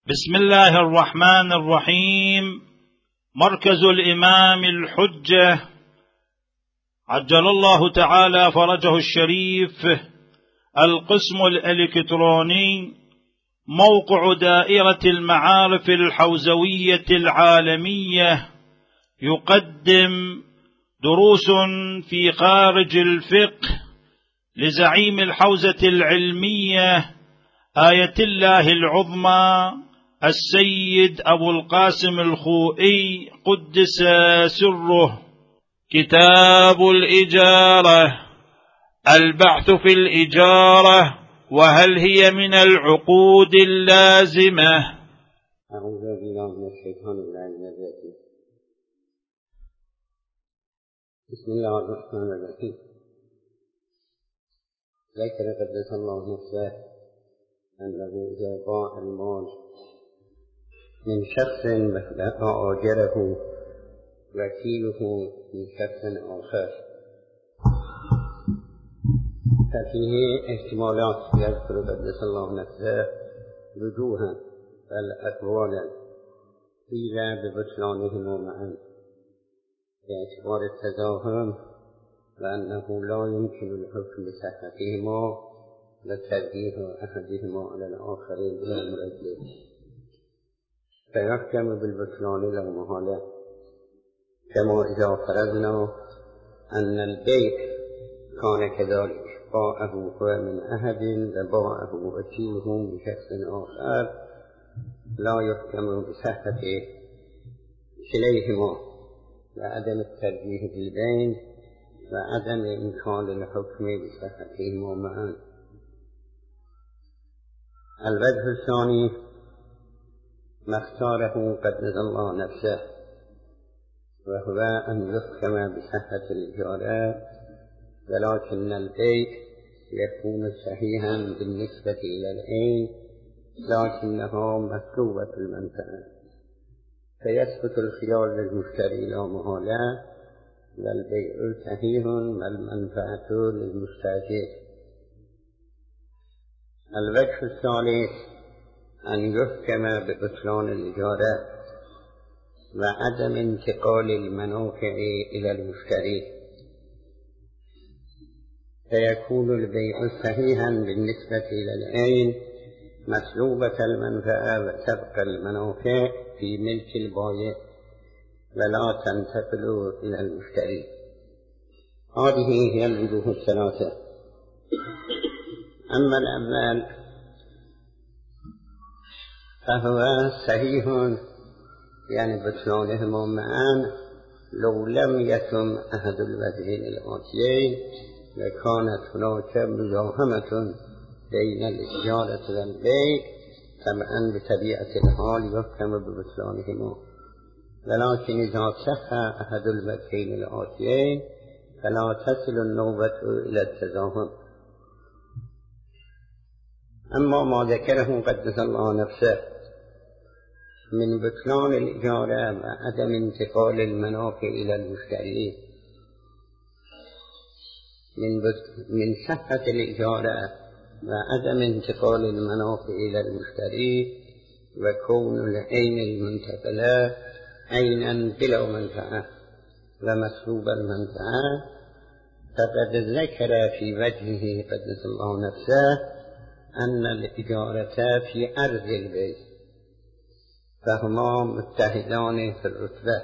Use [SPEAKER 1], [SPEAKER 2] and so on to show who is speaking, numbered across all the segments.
[SPEAKER 1] بسم الله الرحمن الرحيم. مركز الإمام الحجة عجل الله تعالى فرجه الشريف، القسم الإلكتروني، موقع دائرة المعارف الحوزوية العالمية، يقدم دروس في خارج الفقه لزعيم الحوزة العلمية آية الله العظمى السيد أبو القاسم الخوئي قدس سره. كتاب الإجارة. البحث في الإجارة، وهل هي من العقود اللازمة؟
[SPEAKER 2] أعوذ بالله من الشيطان الرجيم. بسم الله الرحمن الرحيم. ذكر قدس الله نفسه أنه إذا ضاع المال من شخص وآجره وكيله من شخص آخر ففيه احتمالات يذكر قدس الله نفسه وجوها والأقوالا قيل ببطلانهما معا باعتبار التزاحم وأنه لا يمكن الحكم بصحتهما وترجيح أحدهما على الآخر بلا مرجح، فيحكم بالبطلان لا محالة، كما إذا فرضنا أن البيع كان كذلك، باعه هو من أحد وباعه وكيله من شخص آخر، لا يحكم بصحة كليهما وعدم الترجيح بالبين وعدم إمكان الحكم بصحتهما معا. الوجه الثاني ما اختاره قدس الله نفسه، وهو أن يحكم بصحة الإجارة، ولكن البيع يكون صحيحا بالنسبة إلى العين لكنها مسلوبة المنفعة، فيثبت الخيار للمشتري لا محالة، والبيع صحيح والمنفعة للمستأجر. الوجه الثالث أن يحكم ببطلان الإجارة وعدم انتقال المنافع إلى المشتري، فيكون البيع صحيحا بالنسبة إلى العين مسلوبة المنفعة وتبقى المنافع في ملك البائع ولا تنتقل إلى المشتري. هذه هي الوجوه الثلاثة. أما الأول فهو صحيح يعني بطلانهما معا لو لم يتم أحد الوجهين الآتيين، وكانت هناك مزاحمة بين الإجارة والبيع، طبعا بطبيعة الحال يحكم ببطلانهما، ولكن إذا صح أحد الوجهين الآتيين فلا تصل النوبة إلى التزاحم. أما ما ذكره قدس الله نفسه من بطلان الإجارة وعدم انتقال المنافع إلى المشتري، من صحة الإجارة وعدم انتقال المنافع إلى المشتري وكون العين المنتقلة عينا بلا منفعة ومسلوب المنفعة، فقد ذكر في وجهه قدس الله نفسه أن الإجارة في عرض البيع فهما متحدان في الرتبة.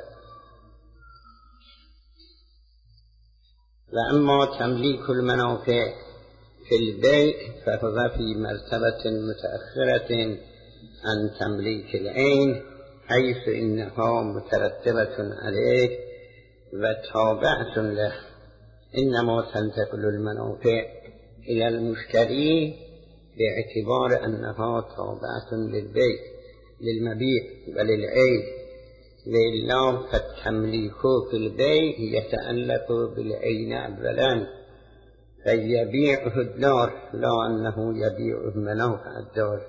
[SPEAKER 2] وأما تمليك المنافع في البيع فهو في مرتبة متأخرة عن تمليك العين، حيث إنها مترتبة عليه وتابعة له، إنما تنتقل المنافع إلى المشتري باعتبار أنها تابعة للمبيع وللعين، وإلا فالتمليك في البيع يتعلق بالعين أولا، فيبيعه الدار لا أنه يبيعه منافع الدار،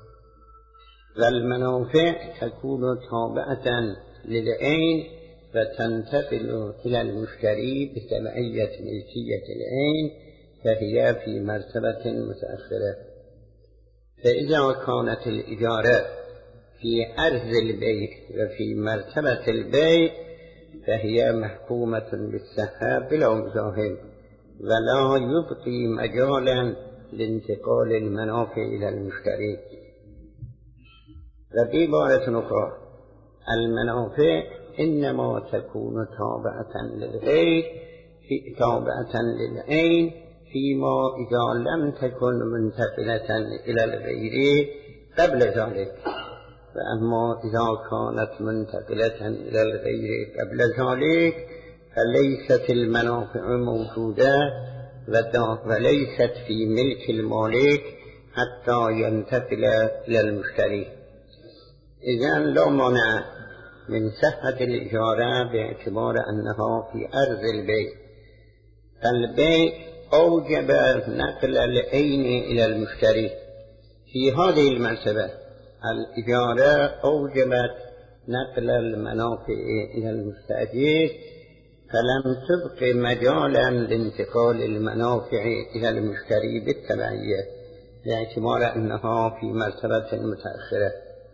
[SPEAKER 2] والمنافع تكون تابعة للعين وتنتقل إلى المشتري بتبعية ملكية العين، فهي في مرتبة متأخرة. فإذا كانت الإجارة في عرض البيع وفي مرتبة البيع فهي محكومة بالصحة بلا مزاحم، ولا يبقي مجالا لانتقال المنافع إلى المشتري. وبعبارة أخرى المنافع إنما تكون تابعة للغير تابعة للعين فيما إذا لم تكن منتقلة إلى الغير قبل ذلك، وأما إذا كانت منتقلة إلى الغير قبل ذلك فليست المنافع موجودة وليست في ملك المالك حتى ينتقل إلى المشتري. إذن لا مانع من صحة الإجارة باعتبار أنها في أرض البيع، فالبيع أوجب نقل العين إلى المشتري. في هذه المرتبة الإجارة أوجبت نقل المنافع إلى المستأجر، فلم تبق مجالا لانتقال المنافع إلى المشتري بالتبعية باعتبار أنها في مرتبة متأخرة.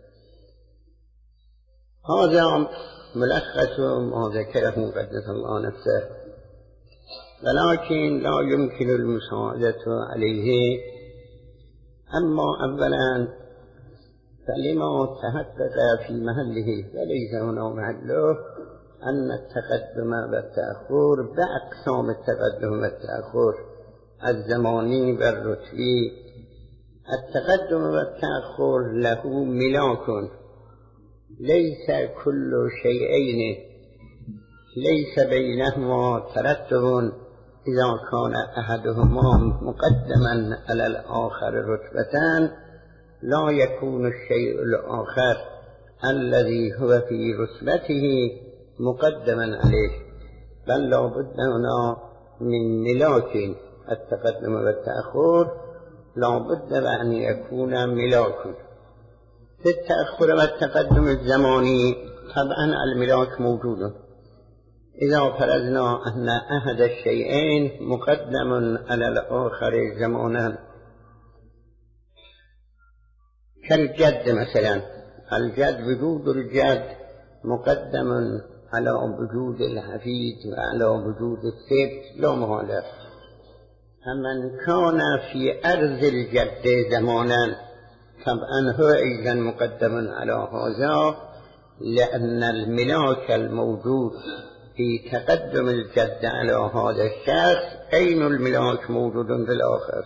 [SPEAKER 2] هذا ملخص ما ذكره قدس الله نفسه، ولكن لا يمكن المساعدة عليه. أما أولا فلما تحقق في محله وليس هنا محله أن التقدم والتأخر بأقسام التقدم والتأخر الزماني والرتبي. التقدم والتأخر له ملاك، ليس كل شيئين ليس بينهما ترتب إذا كان أحدهما مقدما على الآخر رتبتان لا يكون الشيء الآخر الذي هو في رتبته مقدما عليه، بل لا بد هنا من ملاك. التقدم والتأخر لا بد أن يكون ملاك. في التأخر والتقدم الزماني طبعا الملاك موجود. إذا فرضنا أن أحد الشيئين مقدم على الآخر زمانا كالجد مثلا، الجد وجود الجد مقدم على وجود الحفيد وعلى وجود السبت لا محالة. فمن كان في أرض الجد زمانا طبعا هو أيضا مقدم على هذا، لأن الملاك الموجود في تقدم الجد على هذا الشخص أين الملاك موجود بالآخر.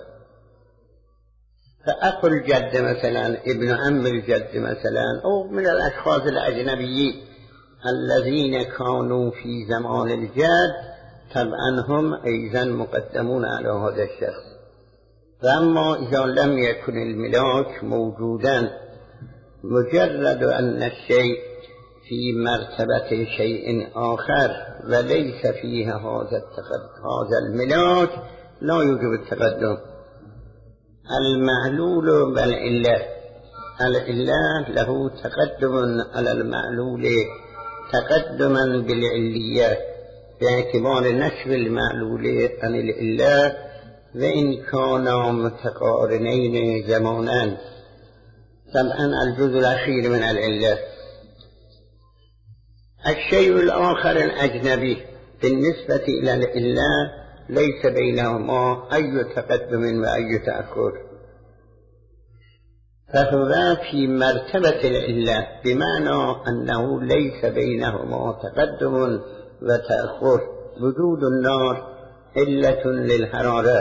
[SPEAKER 2] فأخو الجد مثلا، ابن عم الجد مثلا، أو من الأشخاص الأجنبيين الذين كانوا في زمان الجد طبعا هم أيضا مقدمون على هذا الشخص. فأما إذا لم يكن الملاك موجودا، مجرد أن الشيء في مرتبة شيء آخر وليس فيها هذا الملاك لا يوجب التقدم. المعلول والعلة، العلة له تقدم على المعلول تقدما بالعلية باعتبار نشر المعلول عن العلة، وإن كانا متقارنين زمانا. طبعا الجزء الأخير من العلة. الشيء الآخر الأجنبي بالنسبة إلى العلة ليس بينهما أي تقدم وأي تأخر، فهو في مرتبة العلة بمعنى أنه ليس بينهما تقدم وتأخر. وجود النار علة للحرارة،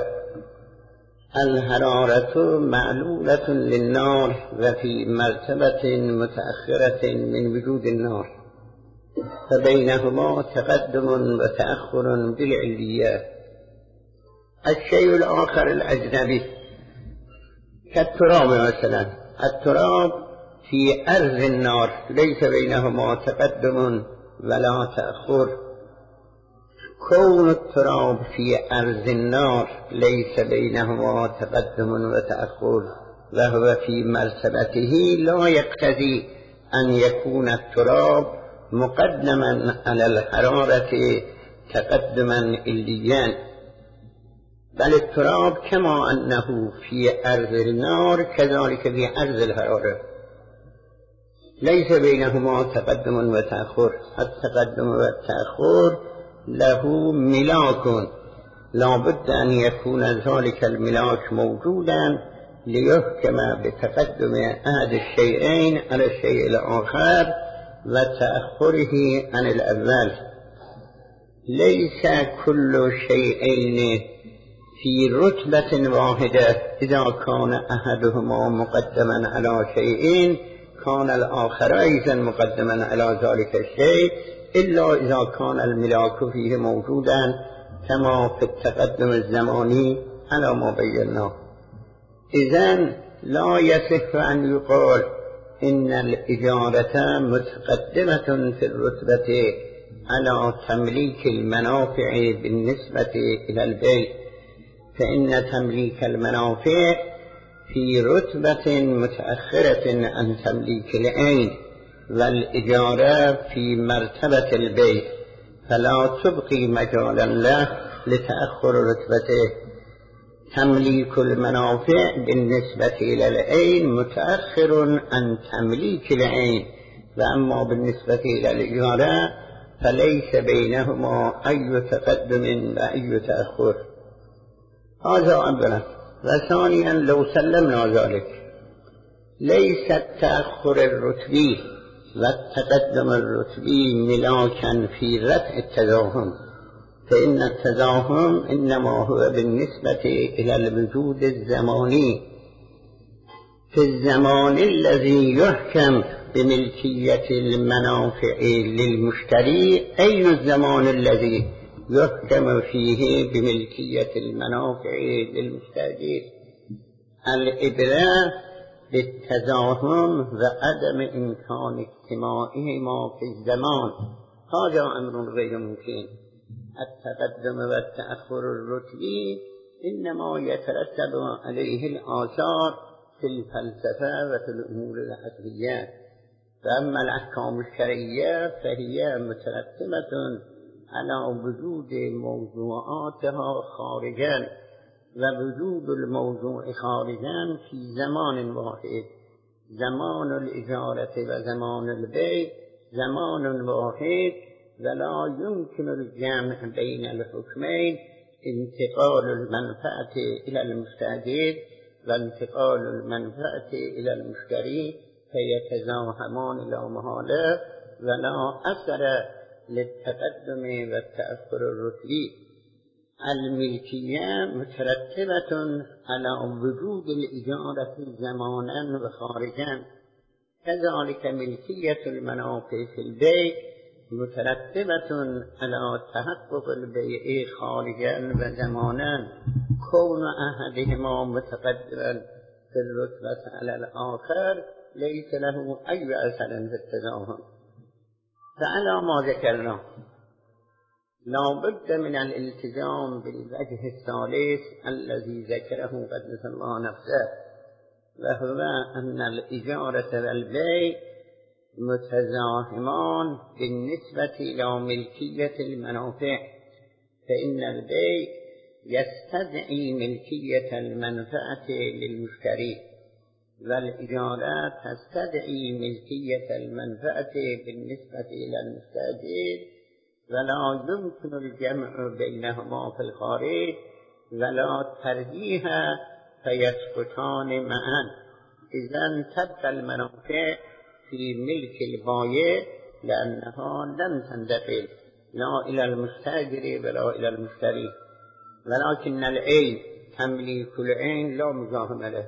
[SPEAKER 2] الحرارة معلولة للنار وفي مرتبة متأخرة من وجود النار، فبينهما تقدم وتأخر بالعليات. الشيء الآخر الأجنبي كالتراب مثلا، التراب في أرض النار ليس بينهما تقدم ولا تأخر. كون التراب في أرض النار ليس بينهما تقدم وتأخر، وهو في مرتبته لا يقتضي أن يكون التراب مقدما على الحرارة تقدما عليا، بل التراب كما أنه في أرض النار كذلك في أرض الحرارة. ليس بينهما تقدم وتأخر. التقدم والتأخر له ملاك، لا بد أن يكون ذلك الملاك موجودا ليحكم بتقدم أحد الشيئين على الشيء الآخر وتأخره عن الأول. ليس كل شيئين في رتبة واحدة إذا كان أحدهما مقدما على شيء كان الآخر أيضا مقدما على ذلك الشيء، إلا إذا كان الملاك فيه موجودا كما في التقدم الزماني على ما بينا. إذن لا يصح أن يقال إن الإجارة متقدمة في الرتبة على تمليك المنافع بالنسبة إلى البيع، فإن تمليك المنافع في رتبة متأخرة عن تمليك العين، والإجارة في مرتبة البيع، فلا تبقي مجالا له لتأخر رتبته. تمليك المنافع بالنسبة إلى العين متأخر عن تمليك العين، وأما بالنسبة إلى الإجارة فليس بينهما أي تقدم وأي تأخر. هذا أولا. وثانيا لو سلمنا ذلك، ليس التأخر الرتبي والتقدم الرتبي ملاكا في رفع التزاحم، فإن التزاحم إنما هو بالنسبة إلى الوجود الزماني. في الزمان الذي يحكم بملكية المنافع للمشتري، أي الزمان الذي يحكم فيه بملكية المنافع للمستأجر؟ الإبرة بالتزاحم وعدم إمكان اجتماعهما في الزمان، هذا أمر غير ممكن. التقدم والتأخر الرتبي إنما يترتب عليه الآثار في الفلسفة وفي الأمور العقلية، فأما الأحكام الشرعية فهي مترتبة على وجود موضوعاتها خارجا، ووجود الموضوع خارجا في زمان واحد. زمان الإجارة وزمان البيع زمان واحد، ولا يمكن الجمع بين الحكمين، انتقال المنفعة إلى المستأجر وانتقال المنفعة إلى المشتري، فيتزاحمان لا محالة، ولا أثر للتقدم والتأخر الرتبي. الملكية مترتبة على وجود الإجارة زمانا وخارجا، كذلك ملكية المنافع في البيع مترتبة على تحقق البيع خارجا وزمانا. كون أحدهما متقدما في الرتبة على الآخر ليس له أي أثر في التزاحم. فعلى ما ذكرنا لا بد من الالتزام بالوجه الثالث الذي ذكره قدس الله نفسه، وهو أن الإجارة والبيع متزاحمان بالنسبة إلى ملكية المنافع، فإن البيع يستدعي ملكية المنفعة للمشتري، والإجارة تستدعي ملكية المنفعة بالنسبة إلى المستأجر، ولا يمكن الجمع بينهما في الخارج ولا ترجيح فيسقطان معا. إذن تبقى المنافع في ملك البائع لأنها لن تنتقل لا إلى المستأجر ولا إلى المشتري، ولكن العين تمليك العين لا مزاحم له.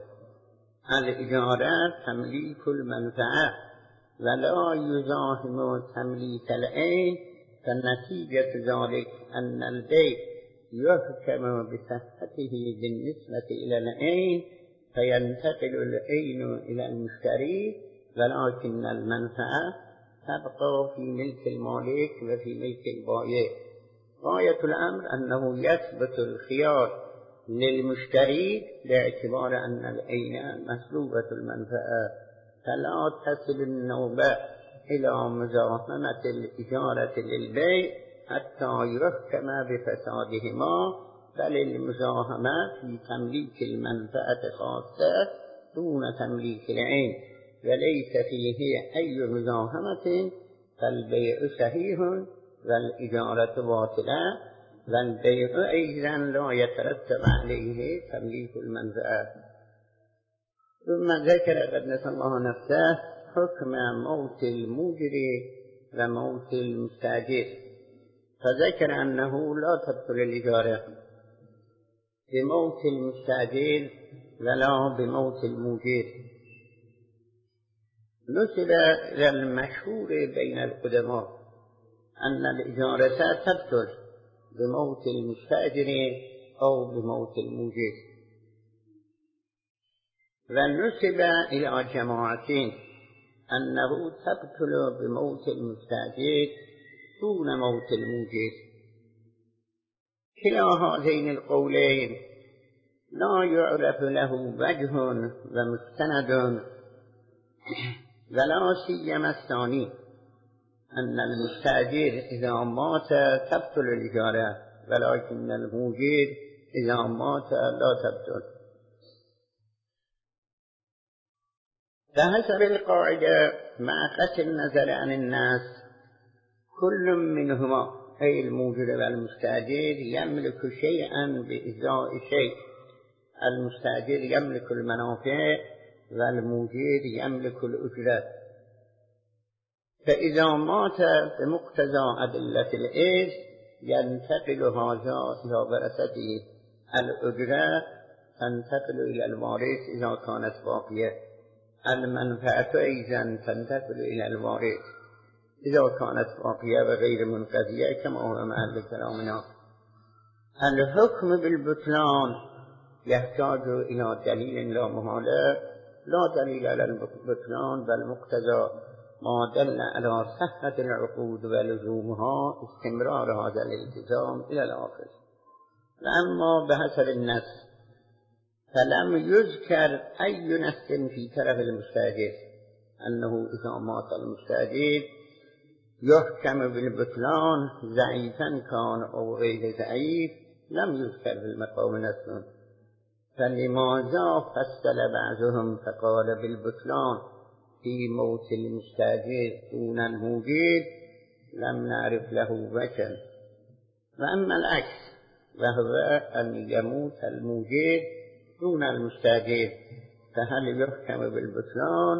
[SPEAKER 2] الإجارة تمليك المنفعة ولا يزاحم تمليك العين، فالنتيجة ذلك أن البيع يحكم بصحته بالنسبة إلى العين، فينتقل العين إلى المشتري، ولكن المنفعة تبقى في ملك المالك وفي ملك البائع. غاية الأمر أنه يثبت الخيار للمشتري باعتبار أن العين مسلوبة المنفعة، فلا تصل النوبة إلى مزاحمة الإجارة للبيع حتى يحكم بفسادهما، بل المزاحمة في تمليك المنفعة خاصة دون تمليك العين، وليس فيه أي مزاحمة فالبيع صحيح والإجارة باطلة والبيع أيضا لا يترتب عليه تمليك المنفعة. ثم ذكر قدس الله نفسه حكم موت الموجر وموت المستأجر، فذكر أنه لا تبطل الإجارة بموت المستأجر ولا بموت الموجر. نسب إلى المشهور بين القدماء أن الإجارة تبطل بموت المستأجر أو بموت الموجر، ونسب إلى جماعتين أنه تبطل بموت المستأجر دون موت الموجر. كلا هذين القولين لا يعرف له وجه ومستند، ولا سيما الثاني أن المستأجر إذا مات تبطل الإجارة، ولكن الموجر إذا مات لا تبطل. فحسب القاعدة مع قطع النظر عن الناس كل منهما أي الموجر والمستأجر يملك شيئا بإزاء شيء. المستأجر يملك المنافع والموجر يملك الأجرة. فإذا مات بمقتضى أدلة الإرث ينتقل هذا إلى ورثته. الأجرة تنتقل إلى الوارث إذا كانت باقية، المنفعة أيضا تنتقل إلى الوارث إذا كانت باقية وغير منقضية كما هو محل كلامنا. الحكم بالبطلان يحتاج إلى دليل لا محالة، لا دليل على البطلان بل مقتضى ما دل على صحة العقود ولزومها استمرار هذا الالتزام إلى الآخر. وأما بحسب النص فلم يذكر أي نص في طرف المستأجر أنه إذا مات المستأجر يحكم بالبطلان ضعيفا كان أو غير ضعيف، لم يذكر في المقام نص. فلماذا فصل بعضهم فقال بالبطلان في موت المستأجر دون الموجر؟ لم نعرف له وجها. وأما العكس وهو أن يموت الموجر دون المستأجر فهل يحكم بالبطلان؟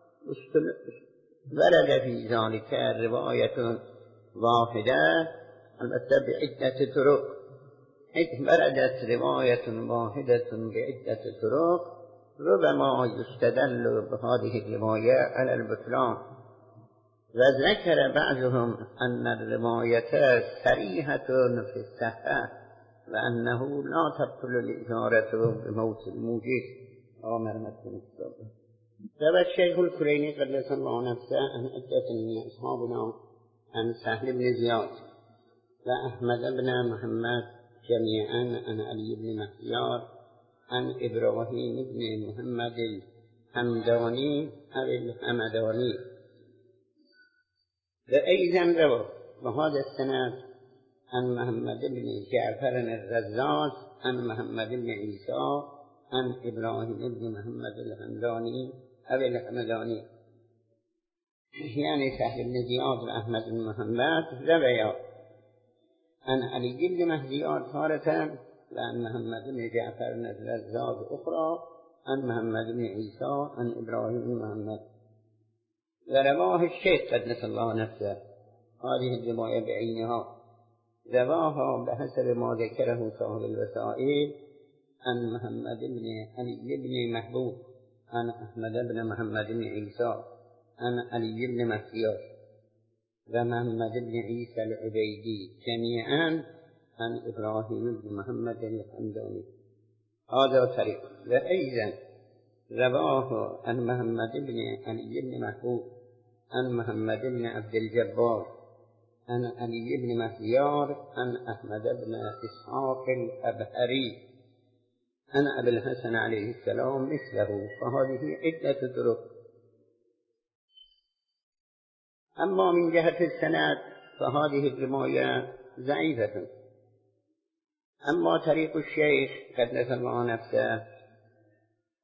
[SPEAKER 2] ورد في ذلك رواية واحدة البته بعدة طرق. وردت رواية واحدة بعدة طرق، ربما يستدل بهذه الرواية على البطلان. وذكر بعضهم أن الرواية صريحة في الصحة وأنه لا تبطل الإجارة بموت الموجر. آمر مكتوب. روى الشيخ الكليني قدس الله نفسه عن عدة من أصحابنا عن سهل بن زياد وأحمد بن محمد جميعا عن علي بن مهديار عن إبراهيم بن محمد الحمداني أو الحمداني. وأيضا روى بهذا السند عن محمد بن جعفر الرزاز عن محمد بن عيسى عن إبراهيم بن محمد الحمداني أو الحمداني، يعني سهل بن زياد وأحمد بن محمد رويا عن علي بن مهديار تارة وعن محمد بن جعفر الرزاز أخرى عن محمد بن عيسى عن إبراهيم بن محمد. ورواه الشيخ قدس الله نفسه هذه الرواية بعينها، رواها بحسب ما ذكره صاحب الوسائل عن محمد بن علي بن محبوب عن أحمد بن محمد بن عيسى عن علي بن مهديار ومحمد بن عيسى العبيدي جميعا عن إبراهيم بن محمد الحمداني. هذا طريق. وأيضا رواه عن محمد بن علي بن محبوب عن محمد بن عبد الجبار عن علي بن مهديار عن أحمد بن إسحاق الأبهري عن أبي الحسن عليه السلام مثله. فهذه عدة طرق. أما من جهة السند فهذه الرواية ضعيفة. أما طريق الشيخ قدس الله نفسه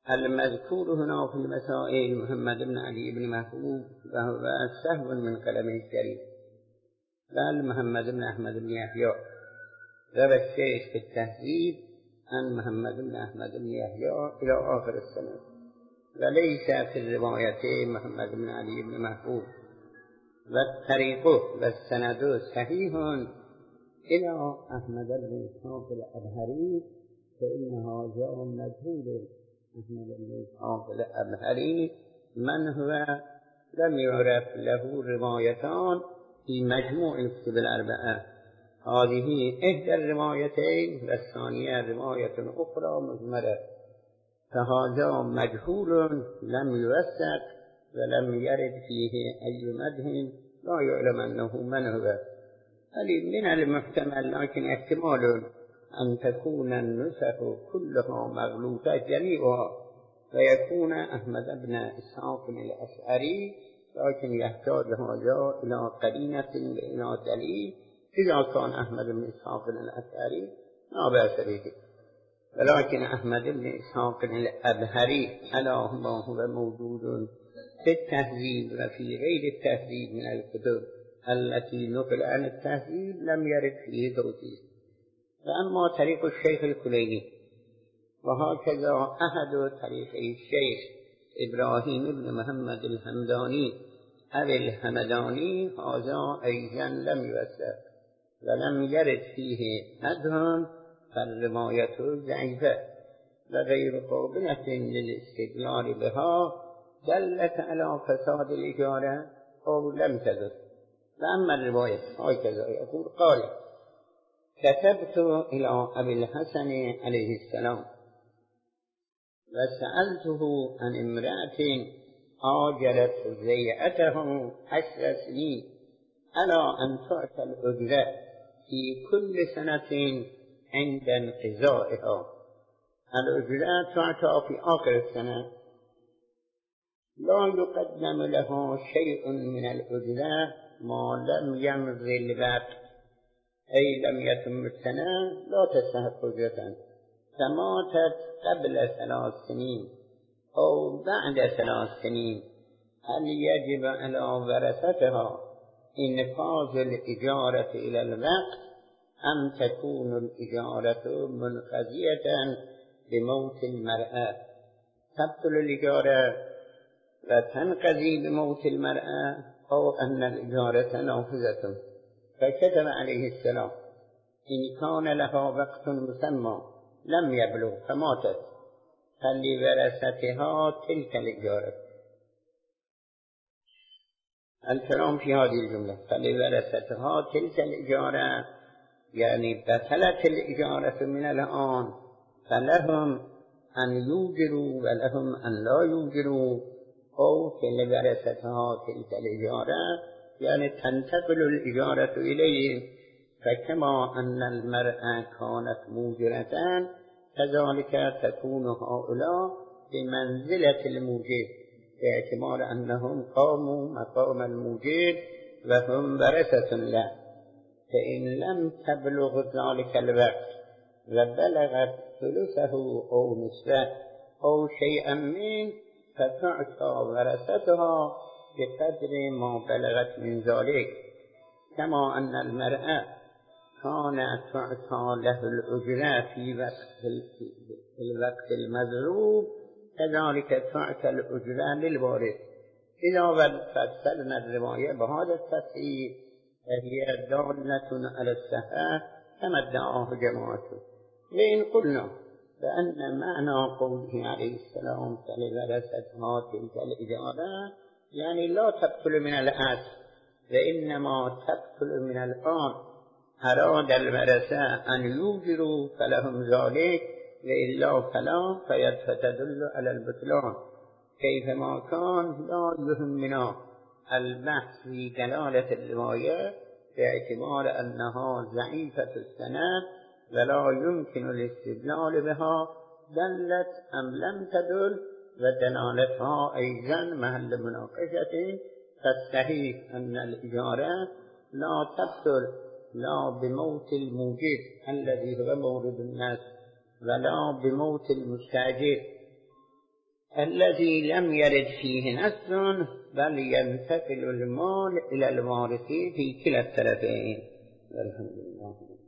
[SPEAKER 2] المذكور هنا في المسائل محمد بن علي بن محبوب وهو سهو من قلمه الشريف، قال محمد بن أحمد بن يحيى، روى الشيخ في التهذيب عن محمد بن أحمد بن يحيى إلى آخر السنة، وليس في الروايتين محمد بن علي بن محبوب، والطريق والسند صحيح إلى أحمد بن إسحاق الأبهري، فإنه جاء مجهول أحمد بن إسحاق الأبهري من هو لم يعرف له روايتان في مجموع الكتب الأربعة، هذه إحدى الروايتين والثانية رواية أخرى مجملة، فهذا مجهول لم يوثق ولم يرد فيه أي مدح، لا يعلم أنه من هو، بل من المحتمل لكن احتمال أن تكون النسخ كلها مغلوطة جميعها ويكون أحمد بن إسحاق الأشعري، لكن يحتاج هذا إلى قرينة إلى دليل. إذا كان أحمد بن إسحاق الأشعري لا بأس به، ولكن أحمد بن إسحاق الأبهري على ما هو موجود في التهذيب وفي غير التهذيب من الكتب التي نقل عن التهذيب لم يرد فيه توثيق. وأما طريق الشيخ الكليني وهكذا أحد طريقي الشيخ إبراهيم بن محمد الحمداني أو الحمداني، هذا أيضا لم يوثق ولم يرد فيه مدح، فالرواية ضعيفة وغير قابلة للاستدلال بها، دلت على فساد الإجارة أو لم تدل. وأما الرواية هكذا يقول قال: كتبت إلى أبي الحسن عليه السلام وسألته عن امرأة آجلت زيئته 10 سنين على أن تعطى الأجرة في كل سنة عند انقضائها. الأجرة تعطى في آخر السنة، لا يقدم له شيء من الأجرة ما لم يمضي الوقت، أي لم يتم السنة لا تستحق أجرة، فماتت قبل 3 سنين أو بعد 3 سنين، هل يجب على ورثتها إنفاذ الإجارة إلى الوقت أم تكون الإجارة منقضية بموت المرأة؟ تبطل الإجارة وتنقضي بموت المرأة، أو أن الإجارة نافذة؟ فكتب عليه السلام: إن كان لها وقت مسمى لم يبلغ فماتت فلورثتها تلك الإجارة. الكلام في هذه الجملة فلورثتها تلك الإجارة، يعني بطلت الإجارة من الآن، فلهم أن يوجروا ولهم أن لا يوجروا، أو فلورثتها تلك الإجارة يعني تنتقل الإجارة إليهم، فكما أن المرأة كانت موجرة كذلك تكون هؤلاء بمنزلة الموجر، باعتبار أنهم قاموا مقام الموجر وهم ورثة له. فإن لم تبلغ ذلك الوقت وبلغت ثلثه أو نصفه أو شيئا منه، فتعطى ورثتها بقدر ما بلغت من ذلك، كما أن المرأة كانت تعطى له الأجرة في الوقت المضروب، كذلك تعطى الأجرة للوارث. إذا فسرنا الرواية بهذا التفسير فهي دالة على الصحة كما ادعاه جماعته. وإن قلنا بأن معنى قوله عليه السلام فلورثتها تلك الإجارة يعني لا تبطل من الأصل، وإنما تبطل من الآن، أراد الورثة أن يوجروا فلهم ذلك، وإلا فلا فتدل على البطلان. كيفما كان لا يهمنا البحث في دلالة الرواية باعتبار أنها ضعيفة السند ولا يمكن الاستدلال بها، دلت أم لم تدل، ودلالتها أيضا محل مناقشة. فالصحيح أن الإجارة لا تبطل لا بموت الموجد الذي هو مورد الناس ولا بموت المستأجر، الذي لم يرد فيه نص بل ينتقل المال إلى الوارثين في كلا الطرفين. الحمد لله.